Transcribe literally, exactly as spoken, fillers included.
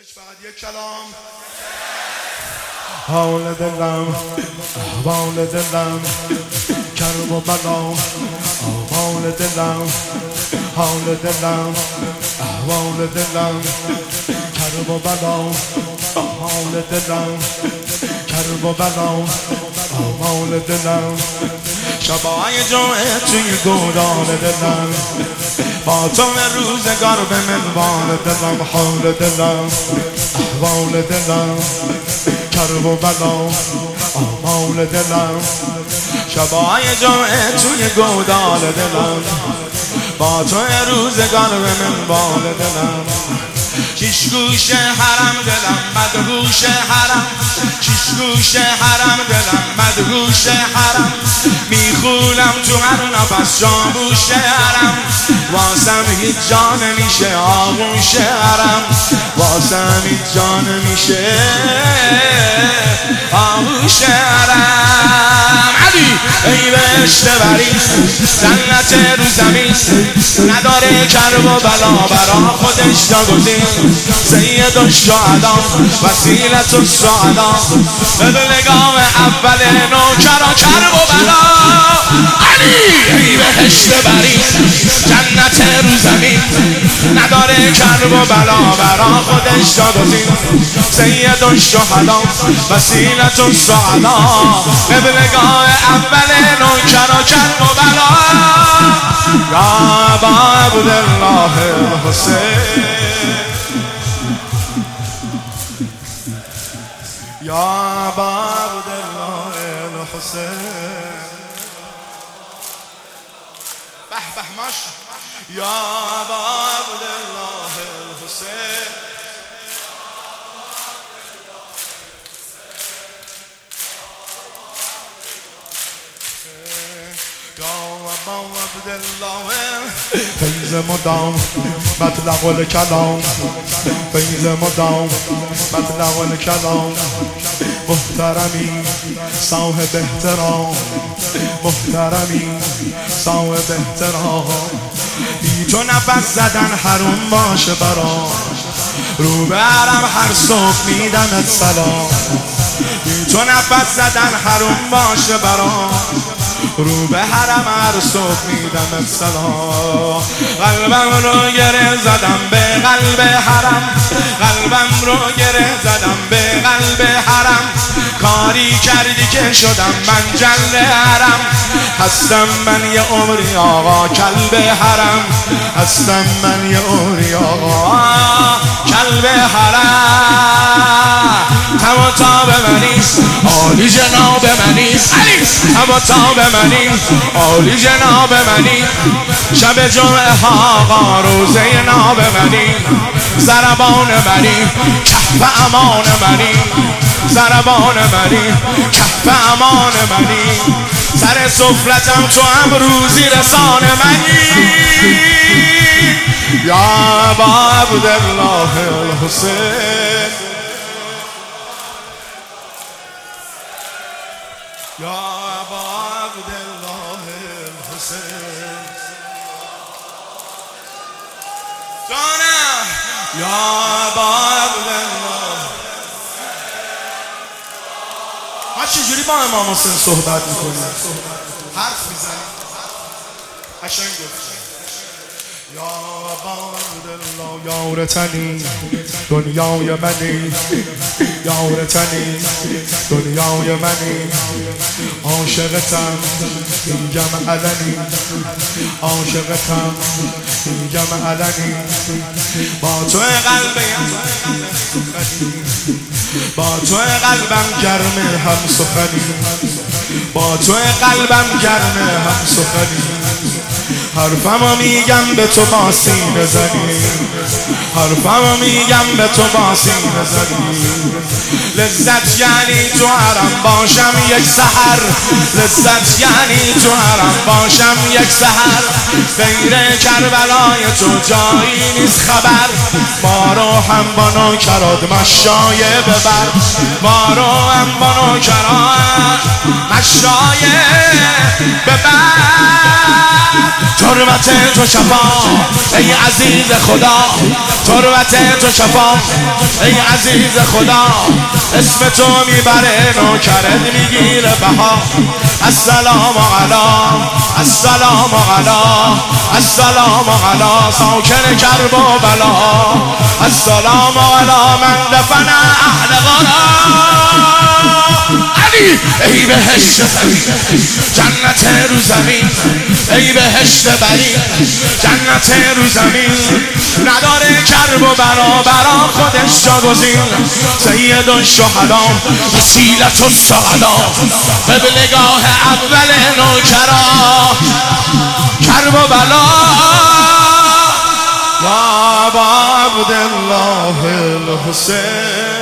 فقط یک کلام. حال دلم احوال دلم کرب و بلا، حال دلم حال دلم احوال دلم کرب و بلا، حال دلم کرب و بلا، حال دلم شبای جمعه توی گودال دلم، با تو روزگار به منوال دلم، حال دلم احوال دلم کرب و بلا، آمال دلم شبای جمعه توی گودال دلم، با تو روزگار به منوال دلم، شیش گوش حرم دلم مدهوش حرم، شیش گوش حرم دلم مدهوش حرم، میخولم تو هر نفس جانبوش حرم، واسم هیچ جا نمیشه آغوش حرم، واسم هیچ جا نمیشه آغوش حرم. علی ای بهشت بری جنت رو زمین، نداره کرب و بلا برا خودش جاگزین، سید الشهدا وسیلت السعدا، به نگاه اول نوکرا کرب و بلا. علی ای بهشت بری جنت رو زمین، نداره کرب و بلا برا خودش جاگزین، سید الشهدا وسیلت السعدا، به نگاه اول نوکرا کرب و بلا. یا ابا عبدالله الحسین، یا ابا عبدالله الحسین، به به ماش، یا ابا عبدالله الحسین، یا ابا عبدالله فیض مدام مطلق الکلام، فیض مدام مطلق الکلام، محترمی صاحب احترام، محترمی صاحب احترام، بی تو نفس زدن حروم باشه برام، رو به حرم هر صبح میدمت سلام، بی تو نفس زدن حروم باشه برام، رو به حرم هر صبح میدمت سلام. قلبم رو گره زدم به قلب حرم، قلبم رو گره زدم به قلب حرم، کاری کردی که شدم من جل حرم، هستم من یه عمری آقا کلب حرم، هستم من یه عمری آقا کلب حرم. تمام تاب منیست عالی جناب منیست، تمام تاب منیست عالی جناب منی، شب جمعه ها روزه ناب منی، ضربان منی کف امان منی، ضربان منی کف امان منی، سر سفرتم تو هم روزی رسان منی. یا ابا عبدالله الحسین، یا ابا عبدالله الحسین، جانم یا ابا عبدالله. ما چجوری با امام حسین صحبت میکنیم؟ حرف میزنیم قشنگ گفت. یا ابا عبدالله یارتنی دنیای منی، یارتنی دنیای منی، عاشقتم میگم علنی، عاشقتم میگم علنی، با تو قلبم با تو قلبم گرم هم سخنی، با تو قلبم گرم هم سخنی، حرفمو میگم به تو با سینه زنی، حرفمو میگم به تو با سینه زنی، لذت یعنی تو حرم باشم یک سحر، لذت یعنی تو حرم باشم یک سحر، غیر کربلای تو جایی نیست خبر، ما رو هم با نوکرات مشایه ببر، ما رو هم با نوکرات مشایه ببر، تو تربت تو شفا ای عزیز خدا، تربت تو شفا ای عزیز خدا، اسم تو میبره نوکرت میگیره بها. السلام علی السلام علی السلام علی ساکن کرب و بلا، السلام علی من دفن اهل غرام. علی ای بهشت زمین جنت رو زمین، ای بهشت برین جنت رو زمین، نداره کرب و بلا برا خودش جاگزین. سید الشهدا وسیلت السعدا قبلگاه اول نوکرا، کرب و بلا یا ابا عبدالله الحسین.